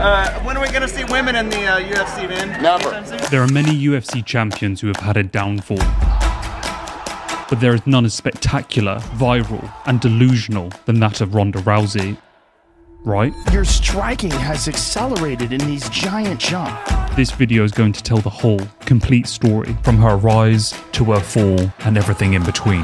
When are we going to see women in the UFC, man? Never. There are many UFC champions who have had a downfall, but there is none as spectacular, viral, and delusional than that of Ronda Rousey. Right? Your striking has accelerated in these giant jumps. This video is going to tell the whole, complete story, from her rise to her fall and everything in between.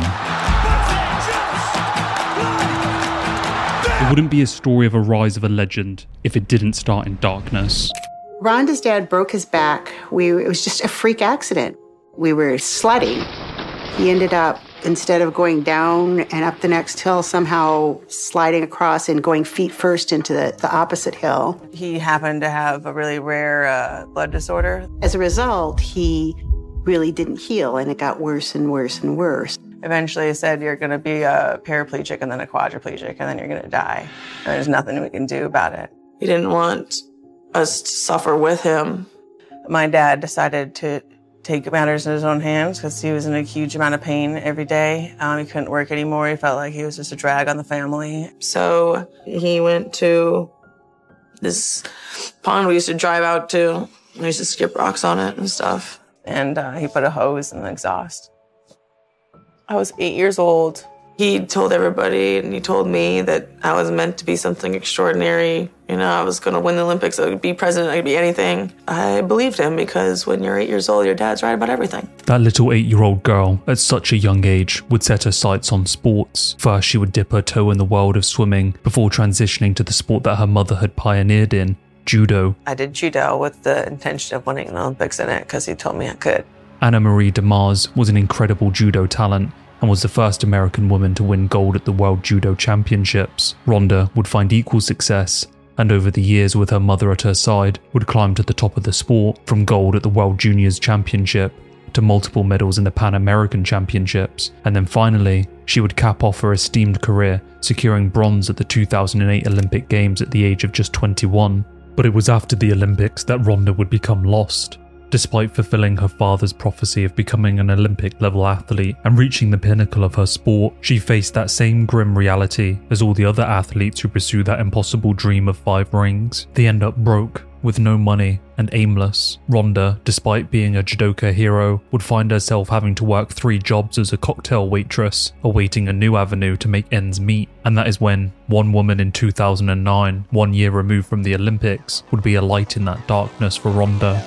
It wouldn't be a story of a rise of a legend if it didn't start in darkness. Rhonda's dad broke his back. It was just a freak accident. We were sledding. He ended up, instead of going down and up the next hill, somehow sliding across and going feet first into the opposite hill. He happened to have a really rare blood disorder. As a result, he really didn't heal, and it got worse and worse and worse. Eventually, he said, you're going to be a paraplegic and then a quadriplegic, and then you're going to die. And there's nothing we can do about it. He didn't want us to suffer with him. My dad decided to take matters in his own hands because he was in a huge amount of pain every day. He couldn't work anymore. He felt like he was just a drag on the family. So he went to this pond we used to drive out to. We used to skip rocks on it and stuff. And he put a hose in the exhaust. I was 8 years old. He told everybody, and he told me that I was meant to be something extraordinary. You know, I was going to win the Olympics. I could be president. I could be anything. I believed him because when you're 8 years old, your dad's right about everything. That little 8-year-old girl, at such a young age, would set her sights on sports. First, she would dip her toe in the world of swimming before transitioning to the sport that her mother had pioneered in, judo. I did judo with the intention of winning the Olympics in it because he told me I could. Anna Marie DeMars was an incredible judo talent and was the first American woman to win gold at the World Judo Championships. Ronda would find equal success, and over the years with her mother at her side, would climb to the top of the sport, from gold at the World Juniors Championship to multiple medals in the Pan American Championships, and then finally, she would cap off her esteemed career, securing bronze at the 2008 Olympic Games at the age of just 21. But it was after the Olympics that Ronda would become lost. Despite fulfilling her father's prophecy of becoming an Olympic-level athlete and reaching the pinnacle of her sport, she faced that same grim reality as all the other athletes who pursue that impossible dream of 5 rings. They end up broke, with no money, and aimless. Ronda, despite being a judoka hero, would find herself having to work 3 jobs as a cocktail waitress, awaiting a new avenue to make ends meet. And that is when one woman in 2009, 1 year removed from the Olympics, would be a light in that darkness for Ronda.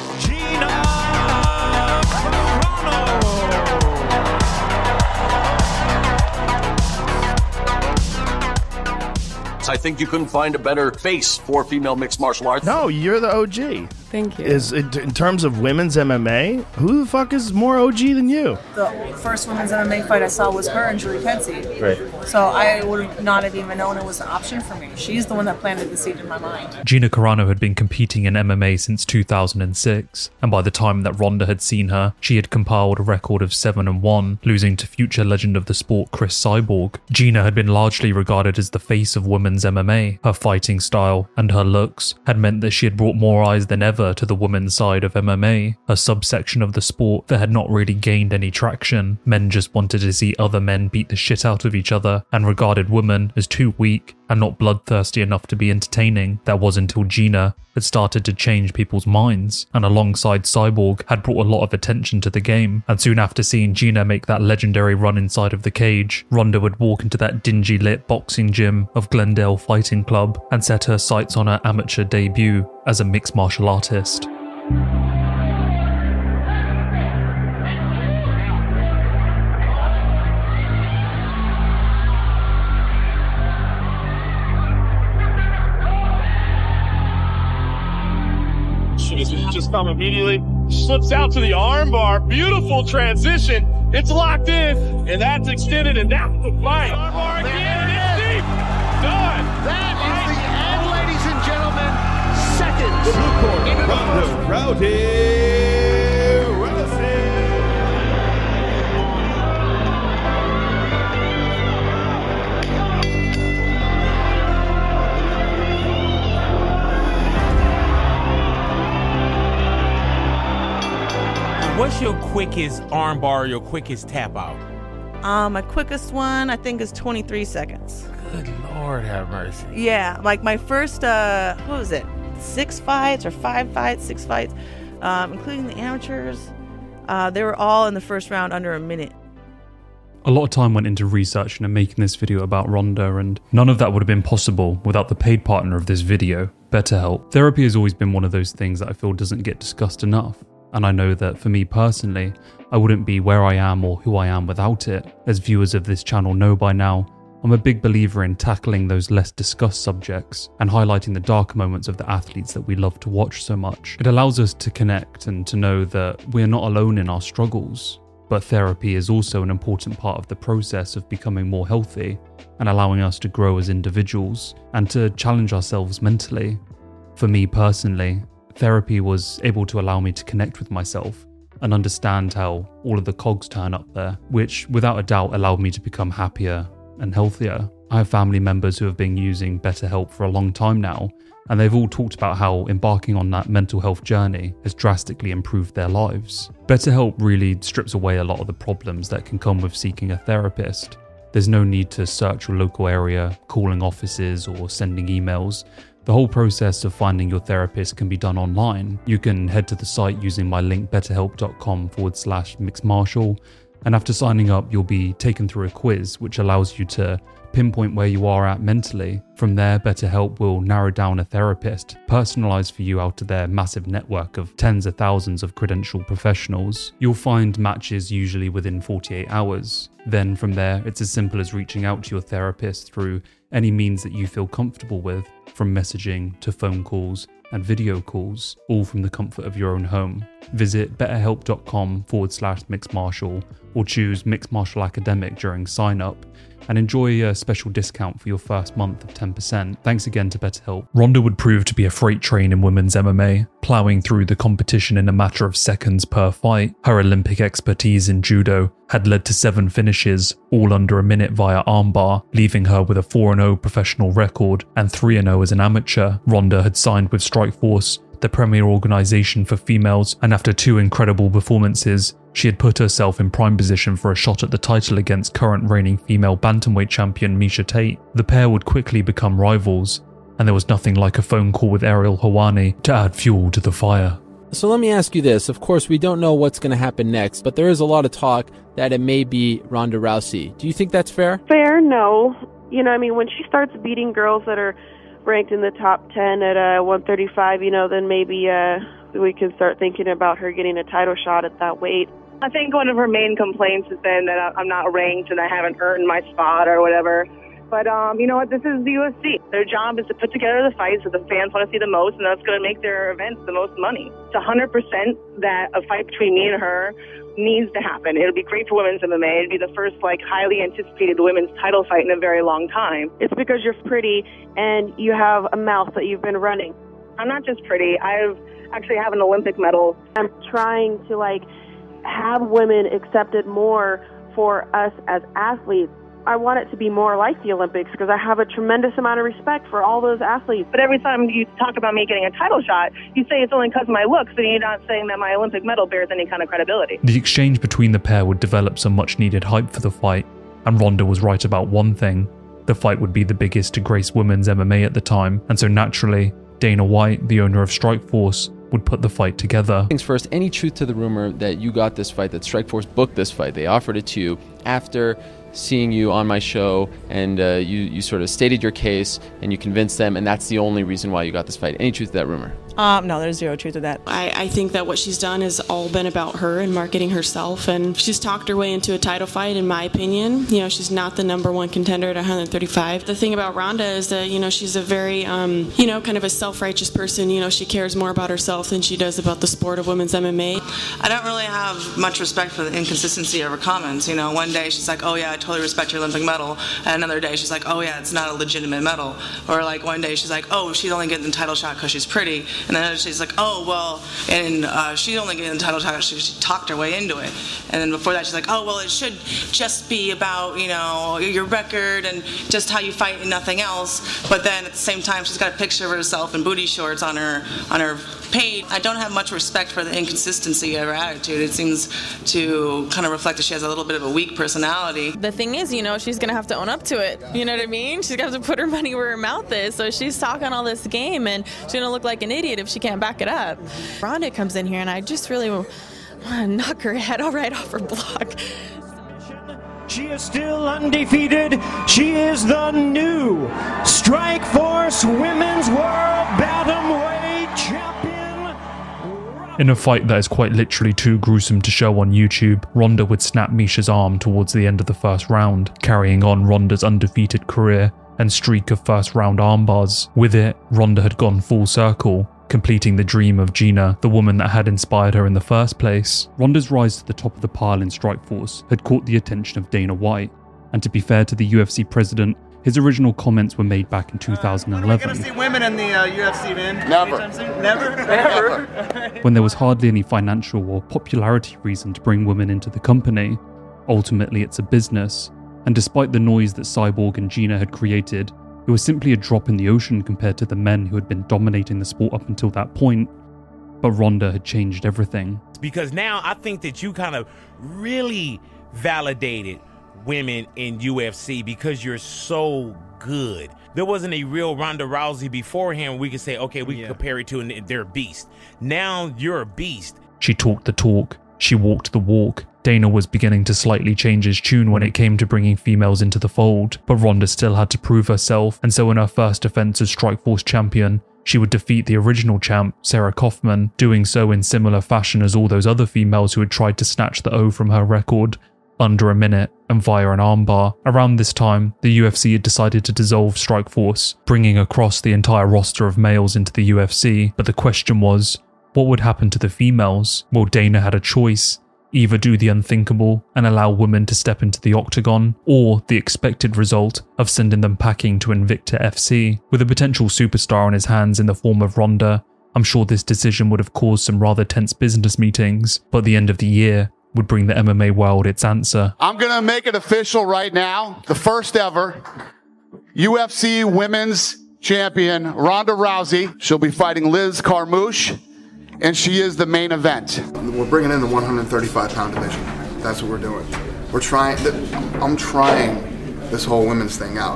I think you couldn't find a better face for female mixed martial arts. No, you're the OG. Thank you. In terms of women's MMA, who the fuck is more OG than you? The first women's MMA fight I saw was her and Julie Kedzie. Right. So I would not have even known it was an option for me. She's the one that planted the seed in my mind. Gina Carano had been competing in MMA since 2006, and by the time that Ronda had seen her, she had compiled a record of 7-1, losing to future legend of the sport Chris Cyborg. Gina had been largely regarded as the face of women's MMA. Her fighting style and her looks had meant that she had brought more eyes than ever to the women's side of MMA, a subsection of the sport that had not really gained any traction. Men just wanted to see other men beat the shit out of each other and regarded women as too weak and not bloodthirsty enough to be entertaining. That was until Gina had started to change people's minds, and alongside Cyborg had brought a lot of attention to the game. And soon after seeing Gina make that legendary run inside of the cage, Ronda would walk into that dingy lit boxing gym of Glendale Fighting Club and set her sights on her amateur debut as a mixed martial artist. Just come immediately, slips out to the armbar. Beautiful transition. It's locked in, and that's extended, and that's the fight. Armbar again, it's deep. Done. That is the end, ladies and gentlemen. Seconds. The blue corner, Ronda Rousey. What's your quickest armbar or your quickest tap out? My quickest one, I think, is 23 seconds. Good Lord have mercy. Yeah, like my first, what was it? 6 fights or 5 fights, 6 fights, including the amateurs. They were all in the first round under a minute. A lot of time went into researching and making this video about Ronda, and none of that would have been possible without the paid partner of this video, BetterHelp. Therapy has always been one of those things that I feel doesn't get discussed enough, and I know that for me personally, I wouldn't be where I am or who I am without it. As viewers of this channel know by now, I'm a big believer in tackling those less discussed subjects and highlighting the darker moments of the athletes that we love to watch so much. It allows us to connect and to know that we're not alone in our struggles. But therapy is also an important part of the process of becoming more healthy and allowing us to grow as individuals and to challenge ourselves mentally. For me personally, therapy was able to allow me to connect with myself and understand how all of the cogs turn up there, which without a doubt allowed me to become happier and healthier. I have family members who have been using BetterHelp for a long time now, and they've all talked about how embarking on that mental health journey has drastically improved their lives. BetterHelp really strips away a lot of the problems that can come with seeking a therapist. There's no need to search your local area, calling offices or sending emails. The whole process of finding your therapist can be done online. You can head to the site using my link betterhelp.com/mixedmartial, and after signing up, you'll be taken through a quiz which allows you to pinpoint where you are at mentally. From there, BetterHelp will narrow down a therapist, personalized for you out of their massive network of tens of thousands of credentialed professionals. You'll find matches usually within 48 hours. Then from there, it's as simple as reaching out to your therapist through any means that you feel comfortable with, from messaging to phone calls and video calls, all from the comfort of your own home. Visit betterhelp.com/mixedmartial or choose Mixed Martial Academic during sign up and enjoy a special discount for your first month of 10%. Thanks again to BetterHelp. Ronda would prove to be a freight train in women's MMA, ploughing through the competition in a matter of seconds per fight. Her Olympic expertise in judo had led to 7 finishes, all under a minute via armbar, leaving her with a 4-0 professional record and 3-0 as an amateur. Ronda had signed with Strikeforce, the premier organization for females, and after 2 incredible performances, she had put herself in prime position for a shot at the title against current reigning female bantamweight champion Miesha Tate. The pair would quickly become rivals, and there was nothing like a phone call with Ariel Helwani to add fuel to the fire. So let me ask you this. Of course, we don't know what's going to happen next, but there is a lot of talk that it may be Ronda Rousey. Do you think that's fair? Fair? No. You know, I mean, when she starts beating girls that are ranked in the top 10 at 135, you know, then maybe we can start thinking about her getting a title shot at that weight. I think one of her main complaints has been that I'm not ranked and I haven't earned my spot or whatever. But you know what? This is the UFC. Their job is to put together the fights that the fans want to see the most, and that's going to make their events the most money. It's 100% that a fight between me and her needs to happen. It'll be great for women's MMA. It'd be the first highly anticipated women's title fight in a very long time. It's because you're pretty and you have a mouth that you've been running. I'm not just pretty. I actually have an Olympic medal. I'm trying to have women accepted more for us as athletes. I want it to be more like the Olympics because I have a tremendous amount of respect for all those athletes. But every time you talk about me getting a title shot, you say it's only because of my looks, and you're not saying that my Olympic medal bears any kind of credibility. The exchange between the pair would develop some much needed hype for the fight, and Ronda was right about one thing. The fight would be the biggest to grace women's MMA at the time, and so naturally, Dana White, the owner of Strikeforce, would put the fight together. Things first, any truth to the rumor that you got this fight, that Strikeforce booked this fight? They offered it to you after seeing you on my show, and you sort of stated your case and you convinced them, and that's the only reason why you got this fight. Any truth to that rumor? No, there's zero truth to that. I think that what she's done has all been about her and marketing herself, and she's talked her way into a title fight, in my opinion. You know, she's not the #1 contender at 135. The thing about Ronda is that, you know, she's a very, kind of a self-righteous person. You know, she cares more about herself than she does about the sport of women's MMA. I don't really have much respect for the inconsistency of her comments. You know, one day she's like, oh yeah, I totally respect your Olympic medal, and another day she's like, oh yeah, it's not a legitimate medal. Or one day she's like, oh, she's only getting the title shot because she's pretty. And then she's like, oh, well, and she's only getting the title shot because she talked her way into it. And then before that, she's like, oh, well, it should just be about, you know, your record and just how you fight and nothing else. But then at the same time, she's got a picture of herself in booty shorts on her page. I don't have much respect for the inconsistency of her attitude. It seems to kind of reflect that she has a little bit of a weak personality. The the thing is, she's going to have to own up to it. You know what I mean? She's going to have to put her money where her mouth is. So she's talking all this game, and she's going to look like an idiot if she can't back it up. Ronda comes in here, and I just really want to knock her head right off her block. She is still undefeated. She is the new Strikeforce Women's World Bantamweight Champion. In a fight that is quite literally too gruesome to show on YouTube, Ronda would snap Misha's arm towards the end of the first round, carrying on Ronda's undefeated career and streak of first round armbars. With it, Ronda had gone full circle, completing the dream of Gina, the woman that had inspired her in the first place. Ronda's rise to the top of the pile in Strikeforce had caught the attention of Dana White, and to be fair to the UFC president, his original comments were made back in 2011. When are we going to see women in the UFC, man? Never. Never? When there was hardly any financial or popularity reason to bring women into the company. Ultimately, it's a business, and despite the noise that Cyborg and Gina had created, it was simply a drop in the ocean compared to the men who had been dominating the sport up until that point. But Ronda had changed everything. Because now I think that you kind of really validated women in UFC because you're so good. There wasn't a real Ronda Rousey beforehand we could say, okay, we can compare it to, and they're a beast. Now you're a beast. She talked the talk. She walked the walk. Dana was beginning to slightly change his tune when it came to bringing females into the fold, but Ronda still had to prove herself, and so in her first defense as Strikeforce champion, she would defeat the original champ, Sarah Kaufman, doing so in similar fashion as all those other females who had tried to snatch the O from her record, under a minute and via an armbar. Around this time, the UFC had decided to dissolve Strikeforce, bringing across the entire roster of males into the UFC, but the question was, what would happen to the females? Well, Dana had a choice. Either do the unthinkable and allow women to step into the octagon, or the expected result of sending them packing to Invicta FC. With a potential superstar on his hands in the form of Ronda, I'm sure this decision would have caused some rather tense business meetings, but the end of the year would bring the MMA world its answer. I'm going to make it official right now. The first ever UFC Women's Champion, Ronda Rousey. She'll be fighting Liz Carmouche, and she is the main event. We're bringing in the 135-pound division. That's what we're doing. I'm trying this whole women's thing out.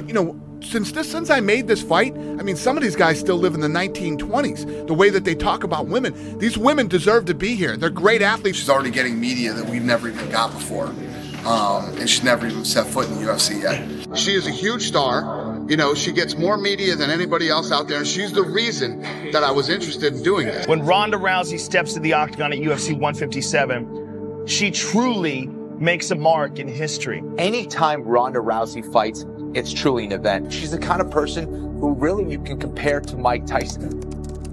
Since I made this fight, some of these guys still live in the 1920s. The way that they talk about women, these women deserve to be here. They're great athletes. She's already getting media that we've never even got before, and she's never even set foot in the UFC yet. She is a huge star. She gets more media than anybody else out there, and she's the reason that I was interested in doing this. When Ronda Rousey steps to the octagon at UFC 157, she truly makes a mark in history. Anytime Ronda Rousey fights, it's truly an event. She's the kind of person who really you can compare to Mike Tyson.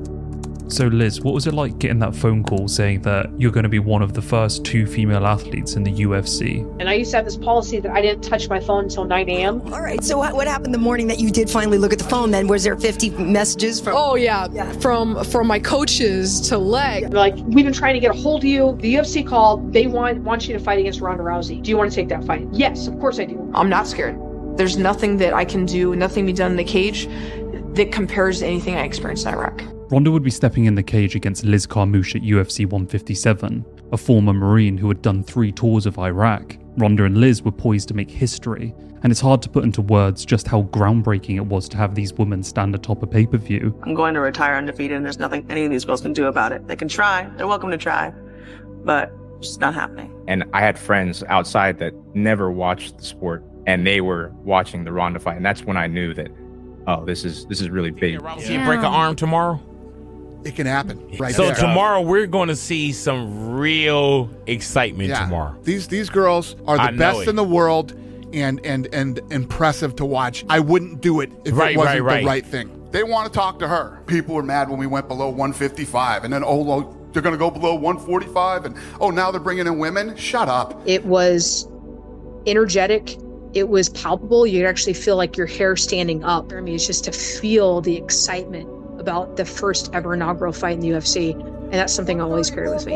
So Liz, what was it like getting that phone call saying that you're going to be one of the first 2 female athletes in the UFC? And I used to have this policy that I didn't touch my phone until 9 a.m. All right, so what happened the morning that you did finally look at the phone then? Was there 50 messages from? Oh yeah. From my coaches to Leg. Like, we've been trying to get a hold of you. The UFC called. They want you to fight against Ronda Rousey. Do you want to take that fight? Yes, of course I do. I'm not scared. There's nothing that I can do, nothing be done in the cage that compares to anything I experienced in Iraq. Ronda would be stepping in the cage against Liz Carmouche at UFC 157, a former Marine who had done 3 tours of Iraq. Ronda and Liz were poised to make history, and it's hard to put into words just how groundbreaking it was to have these women stand atop a pay-per-view. I'm going to retire undefeated, and there's nothing any of these girls can do about it. They can try. They're welcome to try. But it's just not happening. And I had friends outside that never watched the sport, and they were watching the Ronda fight, and that's when I knew that, oh, this is really big. You break an arm tomorrow? It can happen right so there. So tomorrow we're going to see some real excitement tomorrow. These girls are the best in the world and impressive to watch. I wouldn't do it if it wasn't the right thing. They want to talk to her. People were mad when we went below 155, and then they're going to go below 145, and now they're bringing in women. Shut up. It was energetic. It was palpable. You could actually feel like your hair standing up. It's just to feel the excitement about the first ever inaugural fight in the UFC. And that's something I always carry with me.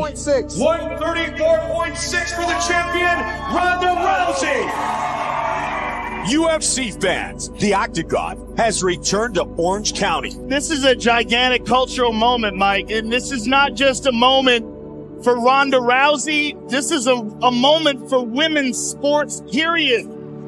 134.6 for the champion, Ronda Rousey. UFC fans, the Octagon has returned to Orange County. This is a gigantic cultural moment, Mike, and this is not just a moment for Ronda Rousey. This is a moment for women's sports, period.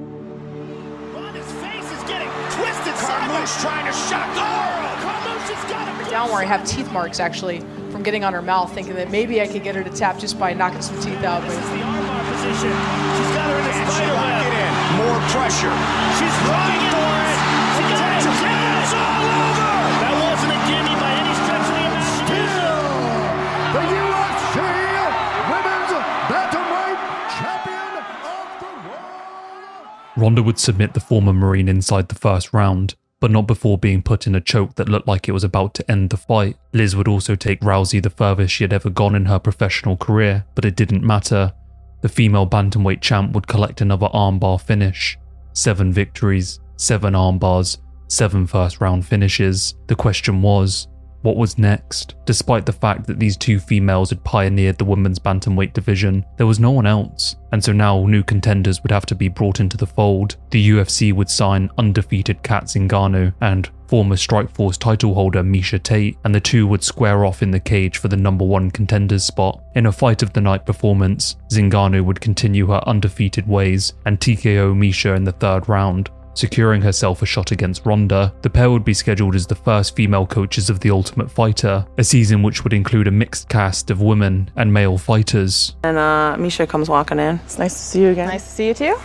Ronda's face is getting twisted. Carmouche trying to shock the world. Carmouche has got to Down where I have teeth marks, actually, from getting on her mouth, thinking that maybe I could get her to tap just by knocking some teeth out. This is the armbar position. She's got her in the spider web. More pressure. She's running for it. She got it. It's all over. That wasn't a gimme by any stretch of the imagination. The UFC Women's Bantamweight Champion of the World. Ronda would submit the former Marine inside the first round, but not before being put in a choke that looked like it was about to end the fight. Liz would also take Rousey the furthest she had ever gone in her professional career, but it didn't matter. The female bantamweight champ would collect another armbar finish. 7 victories, 7 armbars, 7 first round finishes. The question was, what was next? Despite the fact that these 2 females had pioneered the women's bantamweight division, there was no one else, and so now new contenders would have to be brought into the fold. The UFC would sign undefeated Kat Zingano and former Strikeforce title holder Miesha Tate, and the two would square off in the cage for the #1 contenders spot. In a fight of the night performance, Zingano would continue her undefeated ways and TKO Miesha in the 3rd round, securing herself a shot against Ronda. The pair would be scheduled as the first female coaches of The Ultimate Fighter, a season which would include a mixed cast of women and male fighters. And Miesha comes walking in. It's nice to see you again. Nice to see you too.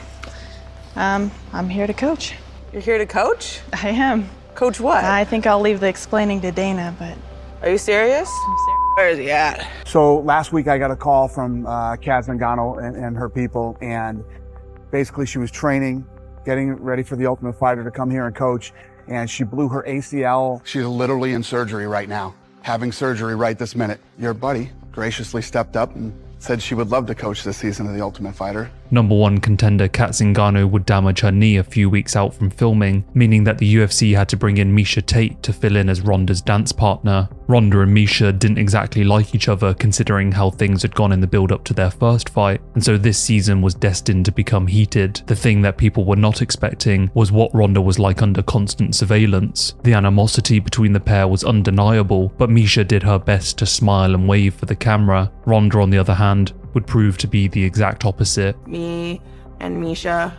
I'm here to coach. You're here to coach? I am. Coach what? I think I'll leave the explaining to Dana, but... Are you serious? I'm serious. Where is he at? So last week I got a call from Kat Zingano and her people, and basically she was training, getting ready for The Ultimate Fighter to come here and coach, and she blew her ACL. She's literally in surgery right now, having surgery right this minute. Your buddy graciously stepped up and said she would love to coach this season of The Ultimate Fighter. #1 contender Kat Zingano would damage her knee a few weeks out from filming, meaning that the UFC had to bring in Miesha Tate to fill in as Ronda's dance partner. Ronda and Miesha didn't exactly like each other considering how things had gone in the build-up to their first fight, and so this season was destined to become heated. The thing that people were not expecting was what Ronda was like under constant surveillance. The animosity between the pair was undeniable, but Miesha did her best to smile and wave for the camera. Ronda, on the other hand, would prove to be the exact opposite. Me and Miesha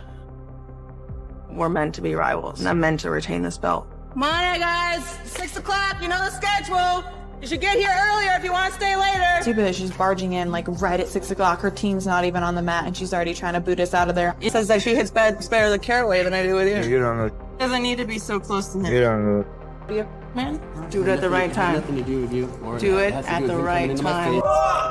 were meant to be rivals, and I'm meant to retain this belt. Come on, guys, 6 o'clock, you know the schedule. You should get here earlier if you want to stay later. Stupid that she's barging in like right at 6 o'clock. Her team's not even on the mat and she's already trying to boot us out of there. It says that she hits better the Caraway than I do with you. You don't know. Doesn't need to be so close to him. You don't know. Man, do it at the right time. Nothing to do with you. Do it at the right time.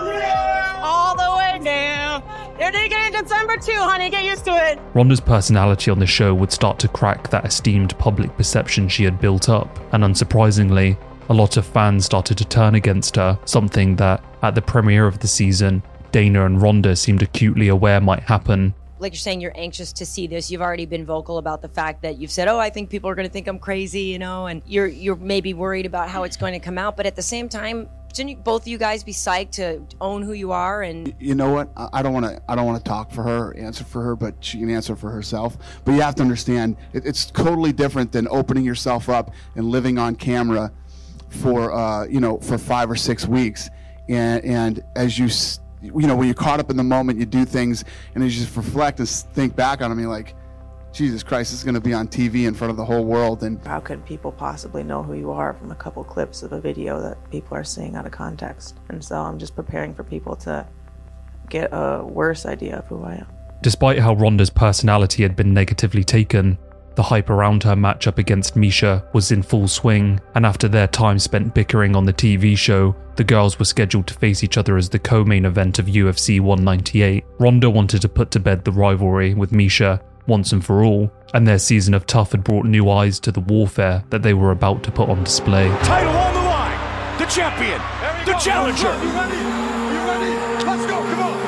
All the way down. You're taking it December 2, honey. Get used to it. Ronda's personality on the show would start to crack that esteemed public perception she had built up, and unsurprisingly, a lot of fans started to turn against her, something that, at the premiere of the season, Dana and Ronda seemed acutely aware might happen. Like you're saying, you're anxious to see this. You've already been vocal about the fact that you've said, oh, I think people are going to think I'm crazy, you know, and you're maybe worried about how it's going to come out. But at the same time, shouldn't both of you guys be psyched to own who you are? And you know what? I don't want to talk for her, answer for her, but she can answer for herself. But you have to understand, it's totally different than opening yourself up and living on camera for for 5 or 6 weeks, and as you when you're caught up in the moment, you do things, and as you just reflect and think back on them, you're like, Jesus Christ, this is going to be on TV in front of the whole world. And how could people possibly know who you are from a couple clips of a video that people are seeing out of context? And so I'm just preparing for people to get a worse idea of who I am. Despite how Ronda's personality had been negatively taken, the hype around her matchup against Miesha was in full swing, and after their time spent bickering on the TV show, the girls were scheduled to face each other as the co-main event of UFC 198. Ronda wanted to put to bed the rivalry with Miesha once and for all, and their season of Tough had brought new eyes to the warfare that they were about to put on display. Title on the line, the champion, the challenger. You ready? You ready? Let's go, come on.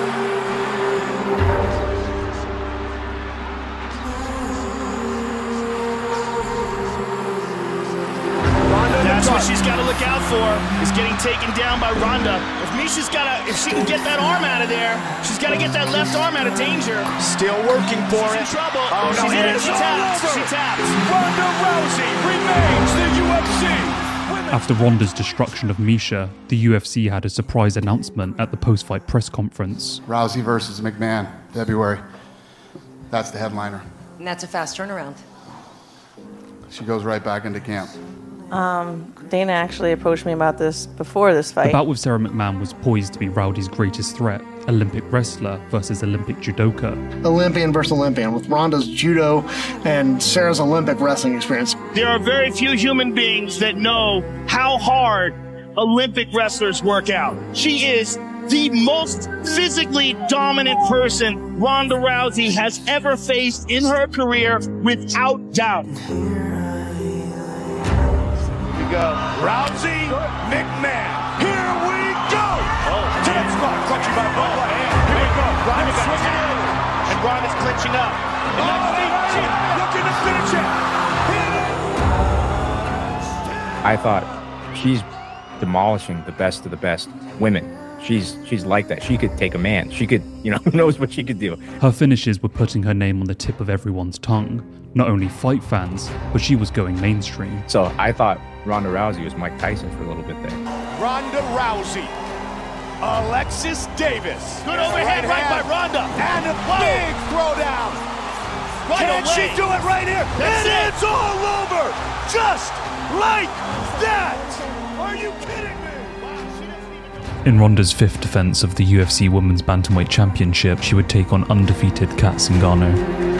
That's what she's got to look out for, is getting taken down by Ronda. If she can get that arm out of there, she's got to get that left arm out of danger. Still working for She's it. in trouble. Oh, no, She's in it. She taps. over. She taps. Ronda Rousey remains the UFC After Ronda's destruction of Misha, the UFC had a surprise announcement at the post-fight press conference. Rousey versus McMahon, February. That's the headliner. And that's a fast turnaround. She goes right back into camp. Dana actually approached me about this before this fight. The bout with Sarah McMahon was poised to be Rowdy's greatest threat, Olympic wrestler versus Olympic judoka. Olympian versus Olympian, with Ronda's judo and Sarah's Olympic wrestling experience. There are very few human beings that know how hard Olympic wrestlers work out. She is the most physically dominant person Ronda Rousey has ever faced in her career, without doubt. Go. Rousey, McMahon. Here we go. To the spot, clutching by both hands. Here we go. Ronda's swinging in. And Ronda's clinching up. And looking to finish it. I thought she's demolishing the best of the best women. She's like that. She could take a man. She could, who knows what she could do. Her finishes were putting her name on the tip of everyone's tongue. Not only fight fans, but she was going mainstream. So I thought Ronda Rousey was Mike Tyson for a little bit there. Ronda Rousey. Alexis Davis. Good overhead right by Ronda. And a big throwdown. Can she do it right here? And it's all over. Just like that. Are you kidding me? In Ronda's 5th defense of the UFC Women's Bantamweight Championship, she would take on undefeated Kat Zingano.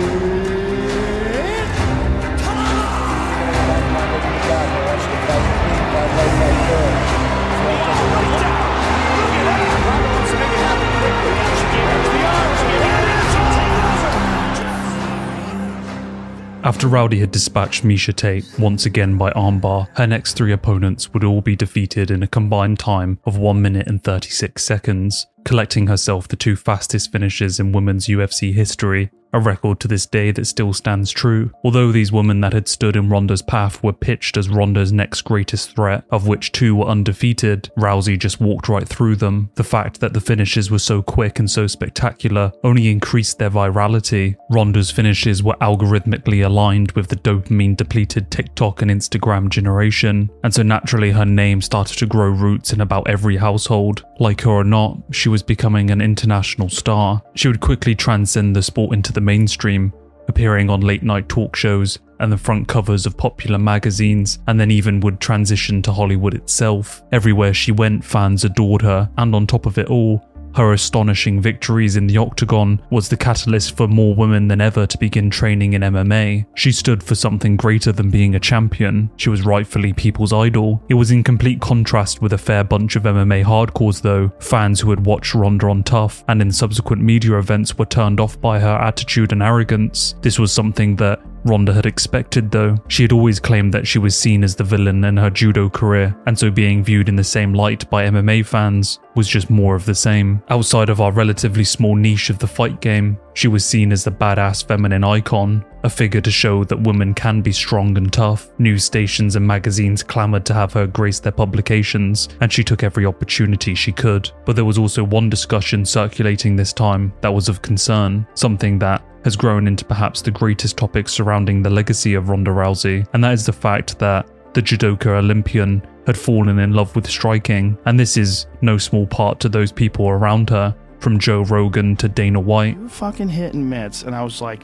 After Rowdy had dispatched Misha Tate once again by armbar, her next 3 opponents would all be defeated in a combined time of 1 minute and 36 seconds, collecting herself the 2 fastest finishes in women's UFC history, a record to this day that still stands true. Although these women that had stood in Ronda's path were pitched as Ronda's next greatest threat, of which 2 were undefeated, Rousey just walked right through them. The fact that the finishes were so quick and so spectacular only increased their virality. Ronda's finishes were algorithmically aligned with the dopamine-depleted TikTok and Instagram generation, and so naturally her name started to grow roots in about every household. Like her or not, she was becoming an international star. She would quickly transcend the sport into the mainstream, appearing on late-night talk shows and the front covers of popular magazines, and then even would transition to Hollywood itself. Everywhere she went, fans adored her, and on top of it all, her astonishing victories in the octagon was the catalyst for more women than ever to begin training in MMA. She stood for something greater than being a champion. She was rightfully people's idol. It was in complete contrast with a fair bunch of MMA hardcores though, fans who had watched Ronda on Tough and in subsequent media events were turned off by her attitude and arrogance. This was something that Ronda had expected though. She had always claimed that she was seen as the villain in her judo career, and so being viewed in the same light by MMA fans was just more of the same. Outside of our relatively small niche of the fight game, she was seen as the badass feminine icon, a figure to show that women can be strong and tough. News stations and magazines clamoured to have her grace their publications, and she took every opportunity she could. But there was also one discussion circulating this time that was of concern, something that has grown into perhaps the greatest topic surrounding the legacy of Ronda Rousey, and that is the fact that the judoka Olympian had fallen in love with striking, and this is no small part to those people around her, from Joe Rogan to Dana White. You were fucking hitting mitts, and I was like,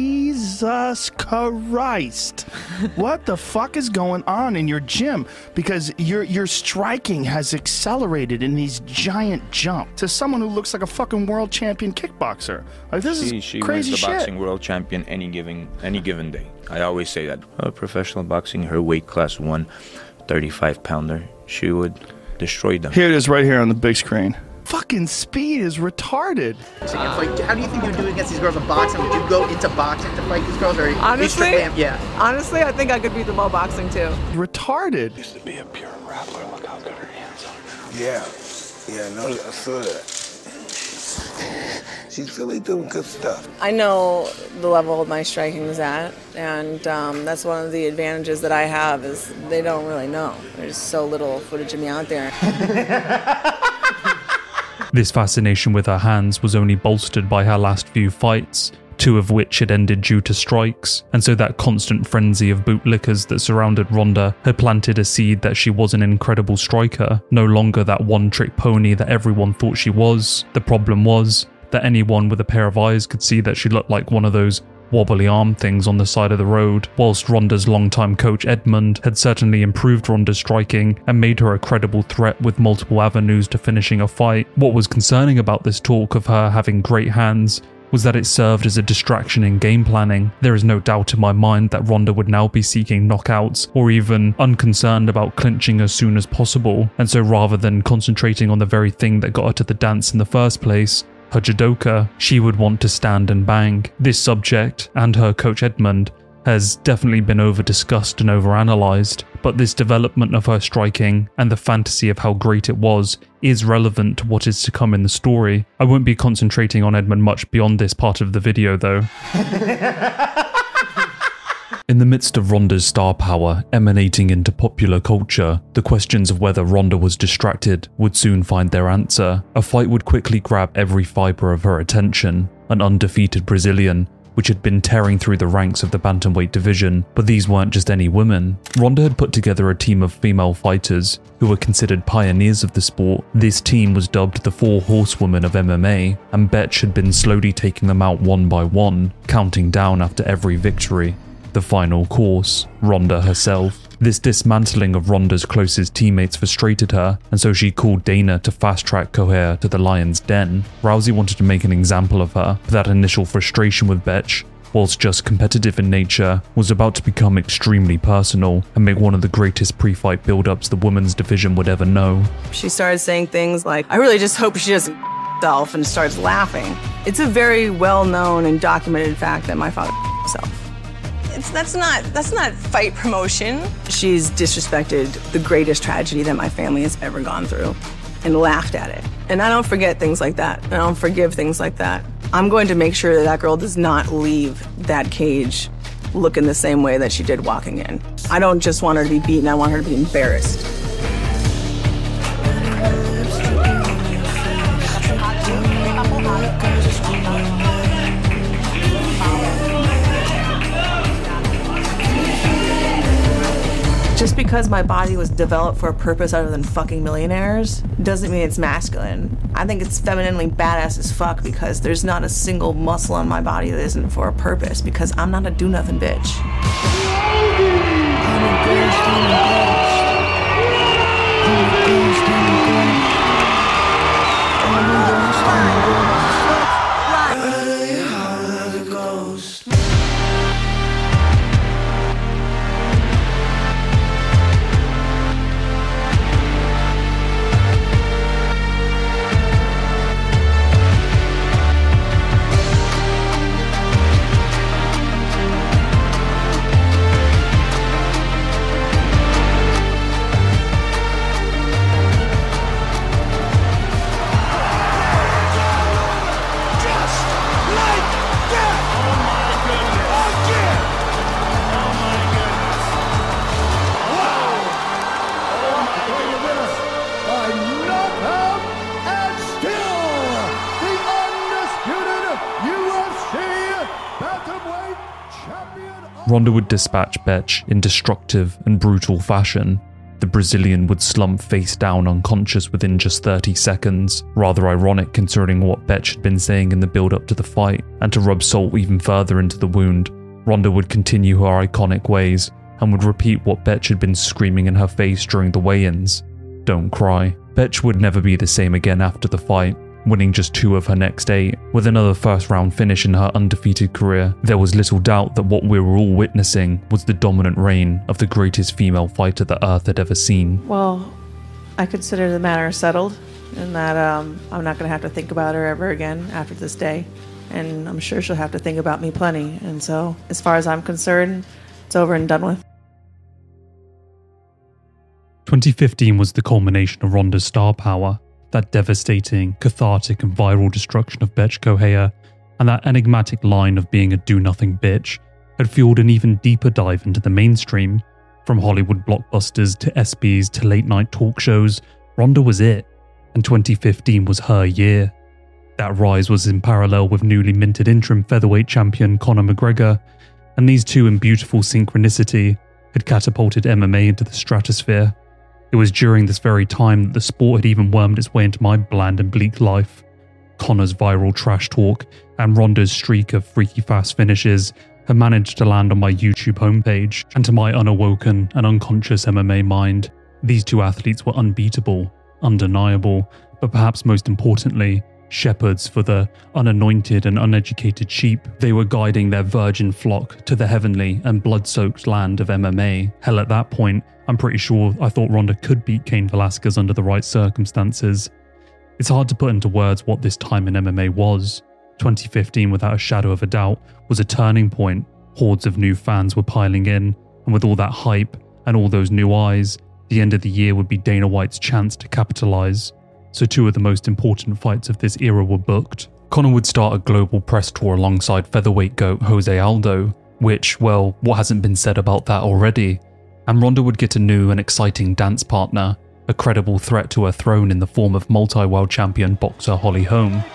Jesus Christ, what the fuck is going on in your gym? Because your striking has accelerated in these giant jumps to someone who looks like a fucking world champion kickboxer. Like, this is she crazy wins the shit. boxing world champion any given day. I always say that. Professional boxing, her weight class 135 pounder, she would destroy them. Here it is right here on the big screen. Fucking speed is retarded. How do you think you would do against these girls in boxing? Would you go into boxing to fight these girls? Or Honestly, yeah. Honestly, I think I could beat them all boxing too. Retarded. Used to be a pure grappler. Look how good her hands are. Yeah, no, I saw that. She's really doing good stuff. I know the level of my striking is at, and that's one of the advantages that I have is they don't really know. There's so little footage of me out there. This fascination with her hands was only bolstered by her last few fights, 2 of which had ended due to strikes, and so that constant frenzy of bootlickers that surrounded Ronda had planted a seed that she was an incredible striker, no longer that one-trick pony that everyone thought she was. The problem was that anyone with a pair of eyes could see that she looked like one of those wobbly arm things on the side of the road. Whilst Ronda's longtime coach Edmund had certainly improved Ronda's striking and made her a credible threat with multiple avenues to finishing a fight, what was concerning about this talk of her having great hands was that it served as a distraction in game planning. There is no doubt in my mind that Ronda would now be seeking knockouts or even unconcerned about clinching as soon as possible, and so rather than concentrating on the very thing that got her to the dance in the first place, her judoka, she would want to stand and bang. This subject, and her coach Edmund, has definitely been over-discussed and over-analysed, but this development of her striking and the fantasy of how great it was is relevant to what is to come in the story. I won't be concentrating on Edmund much beyond this part of the video though. In the midst of Ronda's star power emanating into popular culture, the questions of whether Ronda was distracted would soon find their answer. A fight would quickly grab every fibre of her attention, an undefeated Brazilian, which had been tearing through the ranks of the bantamweight division, but these weren't just any women. Ronda had put together a team of female fighters who were considered pioneers of the sport. This team was dubbed the 4 Horsewomen of MMA, and Betch had been slowly taking them out one by one, counting down after every victory. The final course, Ronda herself. This dismantling of Ronda's closest teammates frustrated her, and so she called Dana to fast-track Correia to the Lion's Den. Rousey wanted to make an example of her, but that initial frustration with Betch, whilst just competitive in nature, was about to become extremely personal and make one of the greatest pre-fight build-ups the women's division would ever know. She started saying things like, I really just hope she doesn't herself, and starts laughing. It's a very well-known and documented fact that my father himself. That's not fight promotion. She's disrespected the greatest tragedy that my family has ever gone through and laughed at it. And I don't forget things like that. I don't forgive things like that. I'm going to make sure that that girl does not leave that cage looking the same way that she did walking in. I don't just want her to be beaten, I want her to be embarrassed. Just because my body was developed for a purpose other than fucking millionaires doesn't mean it's masculine. I think it's femininely badass as fuck because there's not a single muscle on my body that isn't for a purpose because I'm not a do-nothing bitch. Ronda would dispatch Betch in destructive and brutal fashion. The Brazilian would slump face down unconscious within just 30 seconds, rather ironic considering what Betch had been saying in the build-up to the fight, and to rub salt even further into the wound, Ronda would continue her iconic ways and would repeat what Betch had been screaming in her face during the weigh-ins: "Don't cry." Betch would never be the same again after the fight, winning just 2 of her next 8. With another first-round finish in her undefeated career, there was little doubt that what we were all witnessing was the dominant reign of the greatest female fighter the Earth had ever seen. Well, I consider the matter settled, and that I'm not going to have to think about her ever again after this day. And I'm sure she'll have to think about me plenty. And so, as far as I'm concerned, it's over and done with. 2015 was the culmination of Ronda's star power. That devastating, cathartic and viral destruction of Betch Correia, and that enigmatic line of being a do-nothing bitch had fueled an even deeper dive into the mainstream. From Hollywood blockbusters to ESPYs to late-night talk shows, Ronda was it, and 2015 was her year. That rise was in parallel with newly minted interim featherweight champion Conor McGregor, and these two in beautiful synchronicity had catapulted MMA into the stratosphere. It was during this very time that the sport had even wormed its way into my bland and bleak life. Conor's viral trash talk and Ronda's streak of freaky fast finishes had managed to land on my YouTube homepage, and to my unawoken and unconscious MMA mind, these two athletes were unbeatable, undeniable, but perhaps most importantly, shepherds for the unanointed and uneducated sheep. They were guiding their virgin flock to the heavenly and blood-soaked land of MMA. Hell, at that point, I'm pretty sure I thought Ronda could beat Cain Velasquez under the right circumstances. It's hard to put into words what this time in MMA was. 2015, without a shadow of a doubt, was a turning point. Hordes of new fans were piling in, and with all that hype and all those new eyes, the end of the year would be Dana White's chance to capitalize. So two of the most important fights of this era were booked. Conor would start a global press tour alongside featherweight GOAT Jose Aldo, which, well, what hasn't been said about that already? And Ronda would get a new and exciting dance partner, a credible threat to her throne in the form of multi-world champion boxer Holly Holm.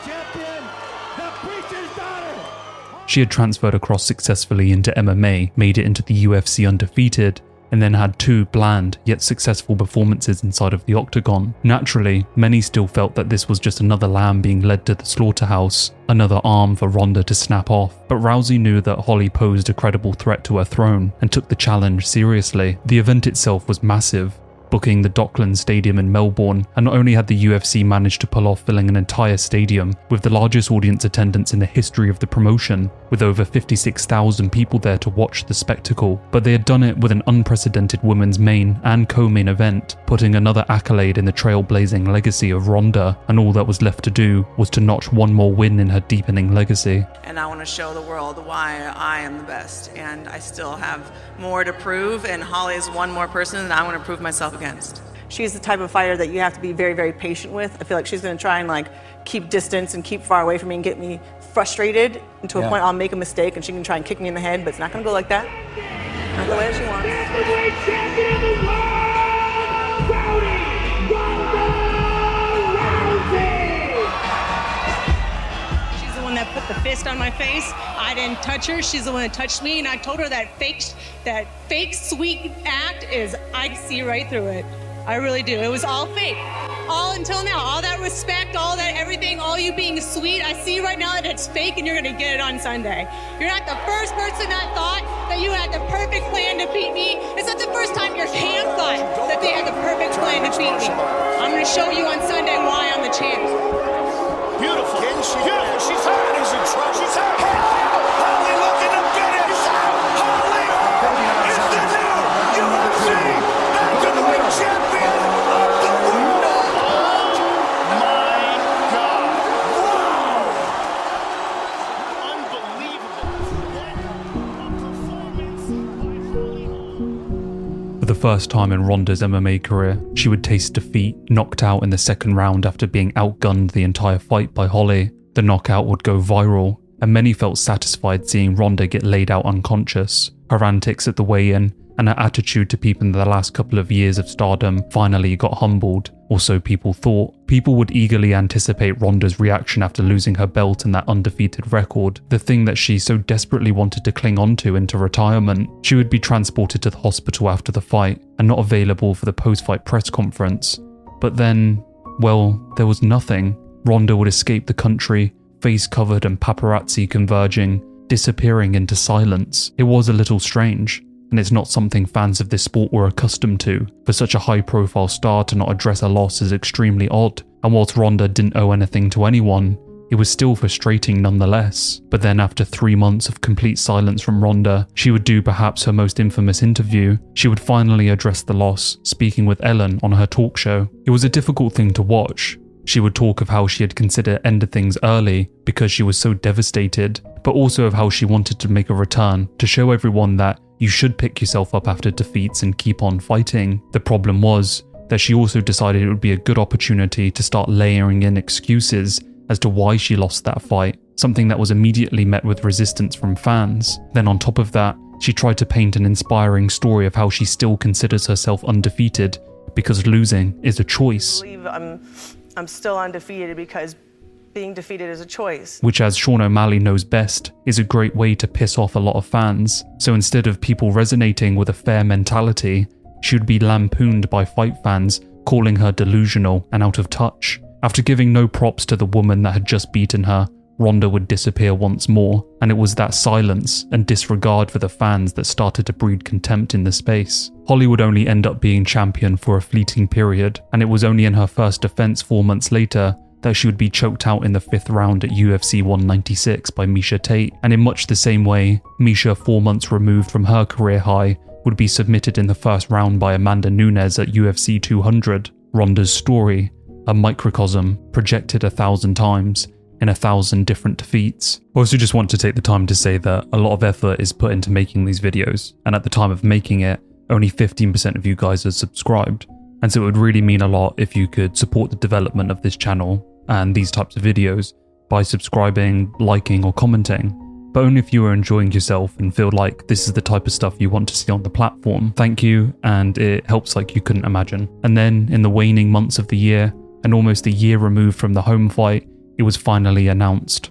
She had transferred across successfully into MMA, made it into the UFC undefeated, and then had two bland yet successful performances inside of the octagon. Naturally, many still felt that this was just another lamb being led to the slaughterhouse, another arm for Ronda to snap off, but Rousey knew that Holly posed a credible threat to her throne and took the challenge seriously. The event itself was massive, booking the Docklands Stadium in Melbourne, and not only had the UFC managed to pull off filling an entire stadium with the largest audience attendance in the history of the promotion, with over 56,000 people there to watch the spectacle, but they had done it with an unprecedented women's main and co-main event, putting another accolade in the trailblazing legacy of Ronda, and all that was left to do was to notch one more win in her deepening legacy. And I want to show the world why I am the best, and I still have more to prove, and Holly is one more person that I want to prove myself against. She's the type of fighter that you have to be very, very patient with. I feel like she's going to try and keep distance and keep far away from me and get me frustrated, and to a point I'll make a mistake and she can try and kick me in the head, but it's not going to go like that. Not the way she wants. She's the one that put the fist on my face. I didn't touch her. She's the one that touched me, and I told her that fake sweet act is, I see right through it. I really do. It was all fake. All until now. All that respect, all that everything, all you being sweet, I see right now that it's fake, and you're going to get it on Sunday. You're not the first person that thought that you had the perfect plan to beat me. It's not the first time your camp thought that they had the perfect plan to beat me. I'm going to show you on Sunday why I'm the champ. Beautiful. Beautiful. She's hurt. She's in trouble. She's hurt. Holly looking to finish. Holly is the new UFC heavyweight champion of the world. Oh my God. For the first time in Ronda's MMA career, she would taste defeat, knocked out in the second round after being outgunned the entire fight by Holly. The knockout would go viral, and many felt satisfied seeing Ronda get laid out unconscious. Her antics at the weigh-in and her attitude to people in the last couple of years of stardom finally got humbled, or so people thought. People would eagerly anticipate Ronda's reaction after losing her belt and that undefeated record, the thing that she so desperately wanted to cling onto into retirement. She would be transported to the hospital after the fight and not available for the post-fight press conference. But then, well, there was nothing. Ronda would escape the country, face covered and paparazzi converging, disappearing into silence. It was a little strange, and it's not something fans of this sport were accustomed to. For such a high-profile star to not address a loss is extremely odd, and whilst Ronda didn't owe anything to anyone, it was still frustrating nonetheless. But then after 3 months of complete silence from Ronda, she would do perhaps her most infamous interview. She would finally address the loss, speaking with Ellen on her talk show. It was a difficult thing to watch. She would talk of how she had considered ending things early because she was so devastated, but also of how she wanted to make a return to show everyone that you should pick yourself up after defeats and keep on fighting. The problem was that she also decided it would be a good opportunity to start layering in excuses as to why she lost that fight, something that was immediately met with resistance from fans. Then on top of that, she tried to paint an inspiring story of how she still considers herself undefeated because losing is a choice. I'm still undefeated because being defeated is a choice. Which, as Sean O'Malley knows best, is a great way to piss off a lot of fans. So instead of people resonating with a fair mentality, she would be lampooned by fight fans, calling her delusional and out of touch. After giving no props to the woman that had just beaten her, Ronda would disappear once more, and it was that silence and disregard for the fans that started to breed contempt in the space. Holly would only end up being champion for a fleeting period, and it was only in her first defense 4 months later that she would be choked out in the 5th round at UFC 196 by Miesha Tate, and in much the same way, Miesha, 4 months removed from her career high, would be submitted in the first round by Amanda Nunes at UFC 200. Ronda's story, a microcosm projected 1,000 times, in 1,000 different defeats. I also just want to take the time to say that a lot of effort is put into making these videos, and at the time of making it, only 15% of you guys are subscribed, and so it would really mean a lot if you could support the development of this channel and these types of videos by subscribing, liking or commenting, but only if you are enjoying yourself and feel like this is the type of stuff you want to see on the platform. Thank you, and it helps like you couldn't imagine. And then, in the waning months of the year, and almost a year removed from the home fight, it was finally announced.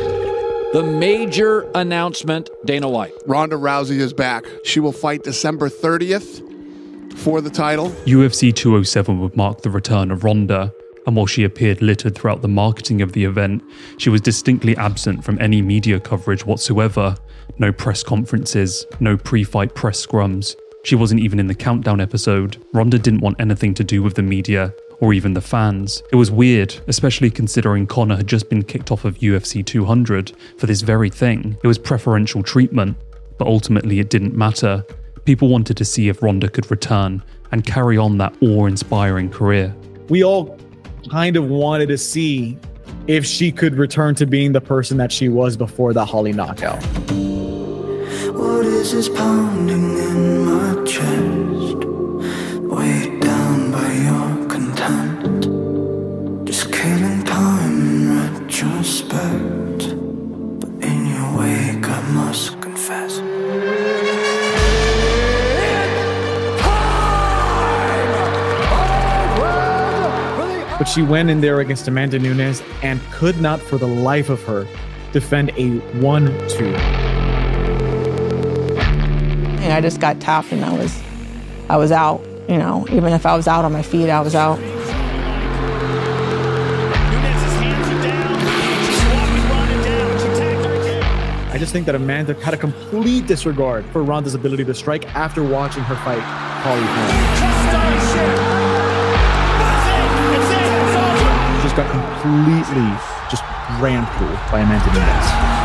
The major announcement, Dana White. Ronda Rousey is back. She will fight December 30th for the title. UFC 207 would mark the return of Ronda, and while she appeared littered throughout the marketing of the event, she was distinctly absent from any media coverage whatsoever. No press conferences, no pre-fight press scrums. She wasn't even in the countdown episode. Ronda didn't want anything to do with the media, or even the fans. It was weird, especially considering Conor had just been kicked off of UFC 200 for this very thing. It was preferential treatment, but ultimately it didn't matter. People wanted to see if Ronda could return and carry on that awe-inspiring career. We all kind of wanted to see if she could return to being the person that she was before the Holly knockout. What is this pounding in my chest? Weighed down by your content, just killing time in retrospect, but in your wake I must confess. But she went in there against Amanda Nunes and could not for the life of her defend a 1-2. And I just got tapped and I was out. You know, even if I was out on my feet, I was out. I just think that Amanda had a complete disregard for Ronda's ability to strike after watching her fight Holly Holm. Just got completely just ran through by Amanda Nunes.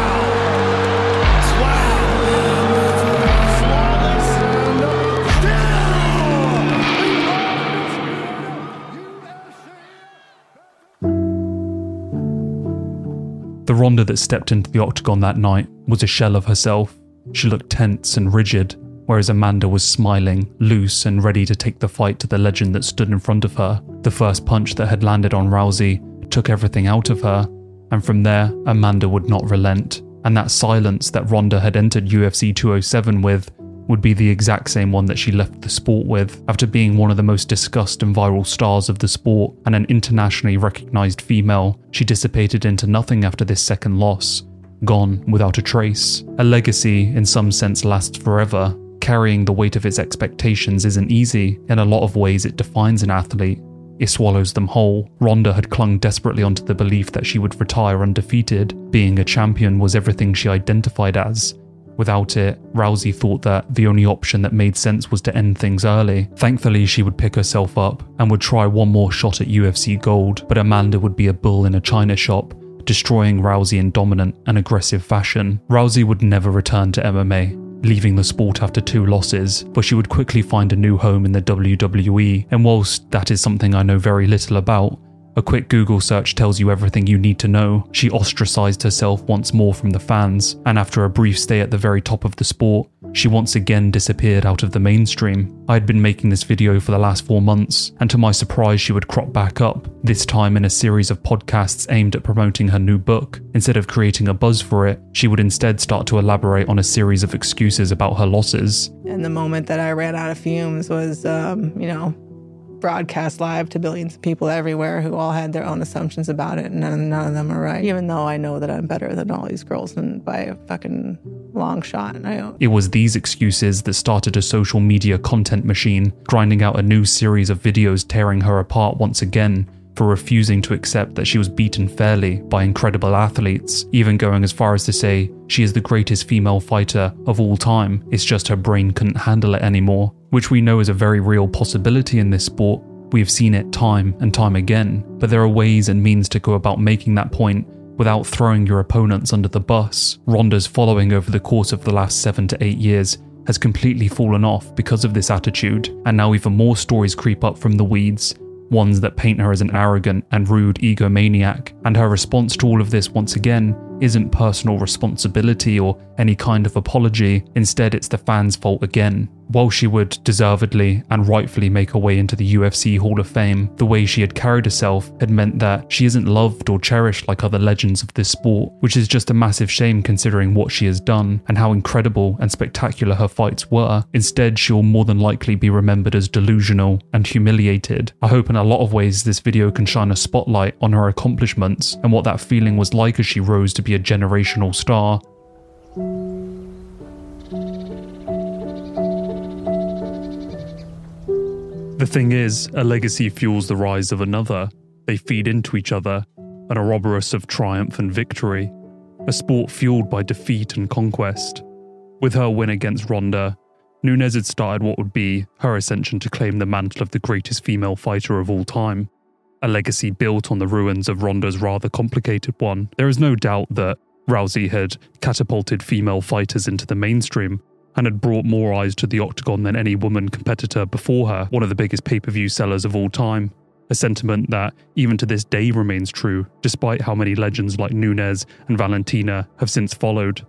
The Ronda that stepped into the octagon that night was a shell of herself. She looked tense and rigid, whereas Amanda was smiling, loose and ready to take the fight to the legend that stood in front of her. The first punch that had landed on Rousey took everything out of her, and from there, Amanda would not relent. And that silence that Ronda had entered UFC 207 with would be the exact same one that she left the sport with. After being one of the most discussed and viral stars of the sport and an internationally recognized female, she dissipated into nothing after this second loss, gone without a trace. A legacy, in some sense, lasts forever. Carrying the weight of its expectations isn't easy. In a lot of ways, it defines an athlete. It swallows them whole. Ronda had clung desperately onto the belief that she would retire undefeated. Being a champion was everything she identified as. Without it, Rousey thought that the only option that made sense was to end things early. Thankfully, she would pick herself up and would try one more shot at UFC gold, but Amanda would be a bull in a china shop, destroying Rousey in dominant and aggressive fashion. Rousey would never return to MMA, leaving the sport after 2 losses, but she would quickly find a new home in the WWE, and whilst that is something I know very little about, a quick Google search tells you everything you need to know. She ostracized herself once more from the fans, and after a brief stay at the very top of the sport, she once again disappeared out of the mainstream. I had been making this video for the last 4 months, and to my surprise she would crop back up, this time in a series of podcasts aimed at promoting her new book. Instead of creating a buzz for it, she would instead start to elaborate on a series of excuses about her losses. And the moment that I ran out of fumes was, broadcast live to billions of people everywhere who all had their own assumptions about it, and none of them are right. Even though I know that I'm better than all these girls and by a fucking long shot. It was these excuses that started a social media content machine, grinding out a new series of videos tearing her apart once again for refusing to accept that she was beaten fairly by incredible athletes, even going as far as to say she is the greatest female fighter of all time. It's just her brain couldn't handle it anymore, which we know is a very real possibility in this sport. We have seen it time and time again, but there are ways and means to go about making that point without throwing your opponents under the bus. Ronda's following over the course of the last 7 to 8 years has completely fallen off because of this attitude, and now even more stories creep up from the weeds, ones that paint her as an arrogant and rude egomaniac, and her response to all of this once again isn't personal responsibility or any kind of apology. Instead, it's the fans' fault again. While she would deservedly and rightfully make her way into the UFC Hall of Fame, the way she had carried herself had meant that she isn't loved or cherished like other legends of this sport, which is just a massive shame considering what she has done and how incredible and spectacular her fights were. Instead, she'll more than likely be remembered as delusional and humiliated. I hope in a lot of ways this video can shine a spotlight on her accomplishments and what that feeling was like as she rose to be a generational star. The thing is, a legacy fuels the rise of another. They feed into each other, an Ouroboros of triumph and victory, a sport fueled by defeat and conquest. With her win against Ronda, Nunes had started what would be her ascension to claim the mantle of the greatest female fighter of all time, a legacy built on the ruins of Ronda's rather complicated one. There is no doubt that Rousey had catapulted female fighters into the mainstream and had brought more eyes to the octagon than any woman competitor before her, one of the biggest pay-per-view sellers of all time, a sentiment that even to this day remains true, despite how many legends like Nunes and Valentina have since followed.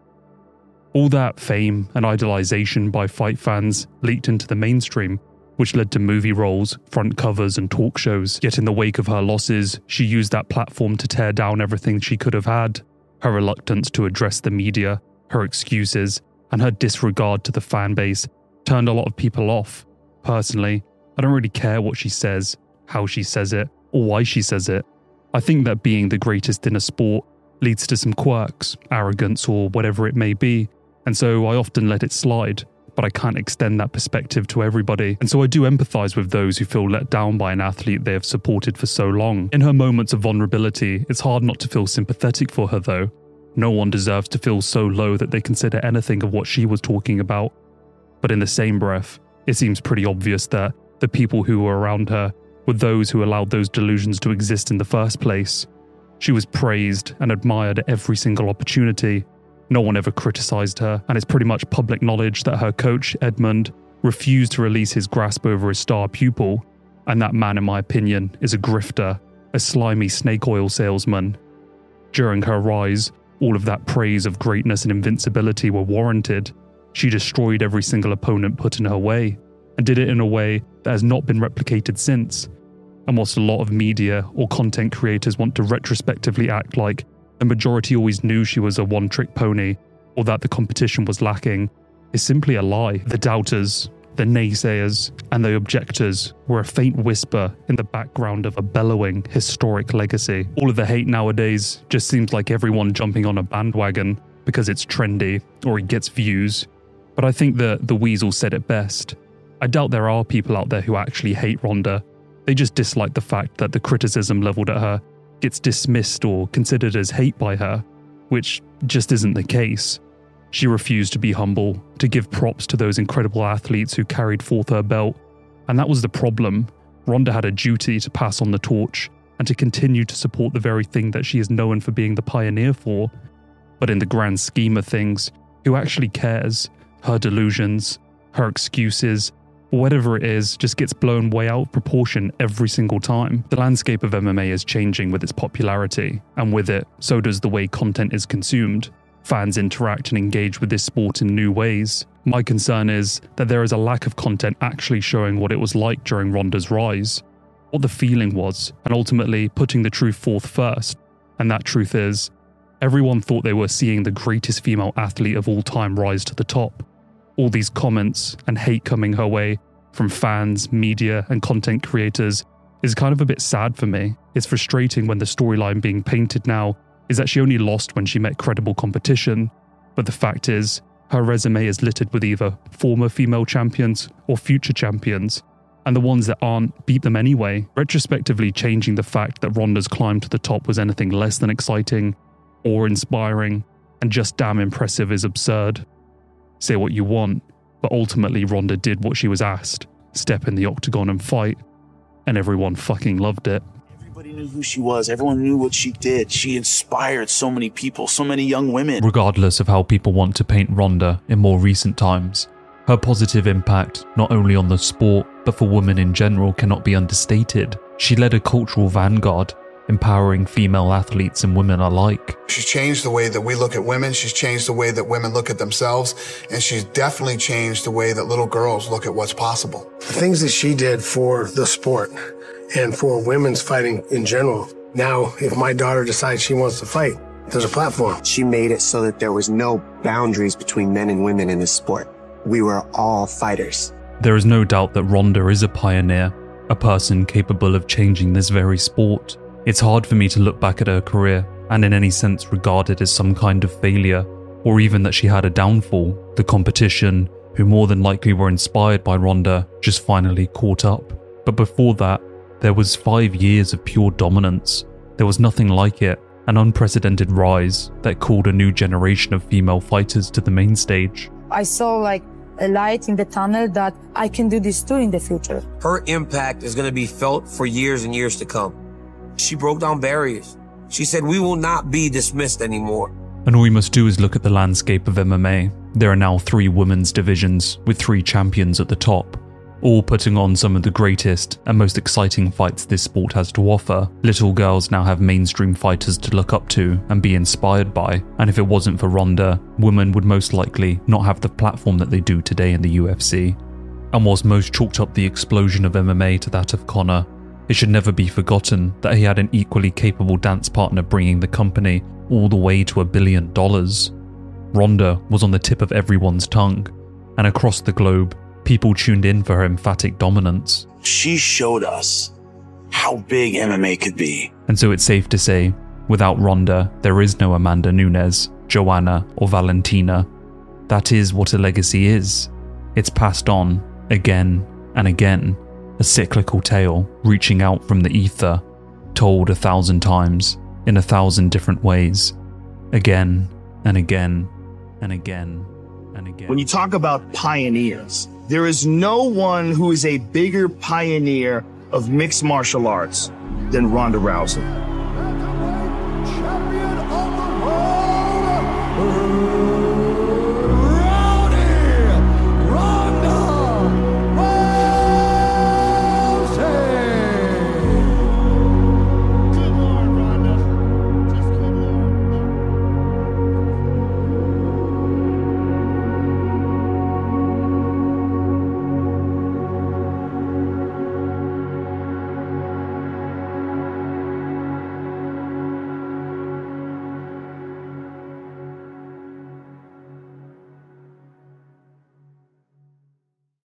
All that fame and idolization by fight fans leaked into the mainstream, which led to movie roles, front covers and talk shows. Yet in the wake of her losses, she used that platform to tear down everything she could have had. Her reluctance to address the media, her excuses, and her disregard to the fan base turned a lot of people off. Personally, I don't really care what she says, how she says it, or why she says it. I think that being the greatest in a sport leads to some quirks, arrogance, or whatever it may be, and so I often let it slide, but I can't extend that perspective to everybody, and so I do empathise with those who feel let down by an athlete they have supported for so long. In her moments of vulnerability, it's hard not to feel sympathetic for her though. No one deserves to feel so low that they consider anything of what she was talking about. But in the same breath, it seems pretty obvious that the people who were around her were those who allowed those delusions to exist in the first place. She was praised and admired at every single opportunity. No one ever criticised her, and it's pretty much public knowledge that her coach, Edmund, refused to release his grasp over his star pupil, and that man, in my opinion, is a grifter, a slimy snake oil salesman. During her rise, all of that praise of greatness and invincibility were warranted. She destroyed every single opponent put in her way, and did it in a way that has not been replicated since. And whilst a lot of media or content creators want to retrospectively act like the majority always knew she was a one-trick pony, or that the competition was lacking, is simply a lie. The doubters, the naysayers, and the objectors were a faint whisper in the background of a bellowing, historic legacy. All of the hate nowadays just seems like everyone jumping on a bandwagon because it's trendy or it gets views. But I think that the Weasel said it best. I doubt there are people out there who actually hate Ronda. They just dislike the fact that the criticism leveled at her gets dismissed or considered as hate by her, which just isn't the case. She refused to be humble, to give props to those incredible athletes who carried forth her belt, and that was the problem. Ronda had a duty to pass on the torch and to continue to support the very thing that she is known for being the pioneer for. But in the grand scheme of things, who actually cares? Her delusions, her excuses, or whatever it is, just gets blown way out of proportion every single time. The landscape of MMA is changing with its popularity, and with it, so does the way content is consumed. Fans interact and engage with this sport in new ways. My concern is that there is a lack of content actually showing what it was like during Ronda's rise, what the feeling was, and ultimately putting the truth forth first. And that truth is, everyone thought they were seeing the greatest female athlete of all time rise to the top. All these comments and hate coming her way from fans, media, and content creators is kind of a bit sad for me. It's frustrating when the storyline being painted now is that she only lost when she met credible competition, but the fact is, her resume is littered with either former female champions or future champions, and the ones that aren't beat them anyway. Retrospectively changing the fact that Ronda's climb to the top was anything less than exciting or inspiring and just damn impressive is absurd. Say what you want, but ultimately Ronda did what she was asked, step in the octagon and fight, and everyone fucking loved it. Everybody knew who she was. Everyone knew what she did. She inspired so many people, so many young women. Regardless of how people want to paint Ronda in more recent times, her positive impact, not only on the sport, but for women in general, cannot be understated. She led a cultural vanguard, empowering female athletes and women alike. She's changed the way that we look at women. She's changed the way that women look at themselves. And she's definitely changed the way that little girls look at what's possible. The things that she did for the sport and for women's fighting in general. Now, if my daughter decides she wants to fight, there's a platform. She made it so that there was no boundaries between men and women in this sport. We were all fighters. There is no doubt that Ronda is a pioneer, a person capable of changing this very sport. It's hard for me to look back at her career and in any sense regard it as some kind of failure, or even that she had a downfall. The competition, who more than likely were inspired by Ronda, just finally caught up. But before that, there was 5 years of pure dominance. There was nothing like it, an unprecedented rise that called a new generation of female fighters to the main stage. I saw like a light in the tunnel that I can do this too in the future. Her impact is going to be felt for years and years to come. She broke down barriers. She said, we will not be dismissed anymore. And all we must do is look at the landscape of MMA. There are now 3 women's divisions with 3 champions at the top, all putting on some of the greatest and most exciting fights this sport has to offer. Little girls now have mainstream fighters to look up to and be inspired by, and if it wasn't for Ronda, women would most likely not have the platform that they do today in the UFC. And whilst most chalked up the explosion of MMA to that of Conor, it should never be forgotten that he had an equally capable dance partner bringing the company all the way to $1 billion. Ronda was on the tip of everyone's tongue, and across the globe, people tuned in for her emphatic dominance. She showed us how big MMA could be. And so it's safe to say, without Ronda, there is no Amanda Nunes, Joanna, or Valentina. That is what a legacy is. It's passed on, again and again, a cyclical tale reaching out from the ether, told 1,000 times, in 1,000 different ways, again and again and again and again. When you talk about pioneers, there is no one who is a bigger pioneer of mixed martial arts than Ronda Rousey.